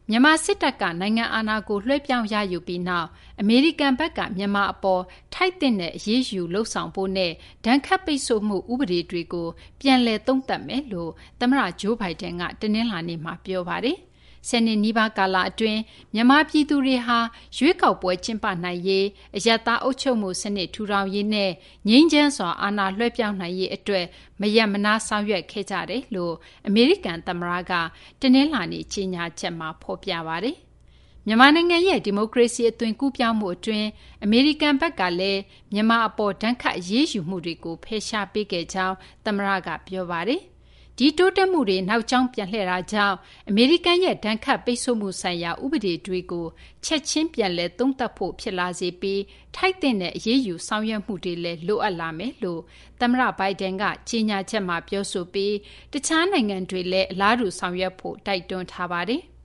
မြန်မာစစ်တပ်ကနိုင်ငံအာဏာကိုလွှဲပြောင်းရယူပြီးနောက်အမေရိကန်ဘက်ကမြန်မာအပေါ်ထိုက်တဲ့အရေးယူလှုပ်ဆောင်ဖို့နဲ့ဒဏ်ခတ်ပိတ်ဆို့မှုဥပဒေတွေကိုပြန်လည်သုံးသပ်မယ်လို့သမ္မတဂျိုးဘိုင်ဒန်ကတနင်္လာနေ့မှာပြောပါတယ်။10 နှစ်နီးပါးကာလအတွင်းမြန်မာပြည်သူတွေဟာရွေးကောက်ပွဲကျင်းပနိုင်ရေးအရပ်သားအုပ်ချုပ်မှုစနစ်ထူထောင်ရေးနဲ့ငြိမ်းချမ်းစွာအာဏာလွှဲပြောင်းနိုင်ရေးအတွက်မရပ်မနားဆောင်ရွက်ခဲ့ကြတယ်လို့အမေရိကန်သမ္မတကတနင်္လာနေ့ကြေညာချက်မှာဖော်ပြပါတယ်။မြန်မာနိုင်ငံရဲ့ဒီမိုကရေစီအသွင်ကူးပြောင်းမှုအတွင်းအမေရိကန်ဘက်ကလည်းမြန်မာအပေါ်ဒဏ်ခတ်အရေးယူမှုတွေကိုဖယ်ရှားပေးခဲ့ကြောင်းသမ္မတကပြောပါတယ်။ဒီတိုးတက်မှုတွေနောက်ကျောင်းပြန်လှည့်တာကြောင့်အမေရိကန်ရဲ့ဒဏ်ခတ်ပိတ်ဆို့မှုဆိုင်ရာဥပဒေတွေကိုချက်ချင်းပြန်လည်သုံးသပ်ဖို့ဖြစ်လာစေပြီးထိုက်တဲ့အရေးယူဆောင်ရွက်မှုတွေလည်းလိုအပ်လာမယ်လို့သမ္မတဘိုင်ဒန်ကကြေညာချက်မှာပြောဆိုပြီးတခြားနိုင်ငံတွေလည်းအလားတူဆောင်ရွက်ဖို့တိုက်တွန်းထားပါတယ်။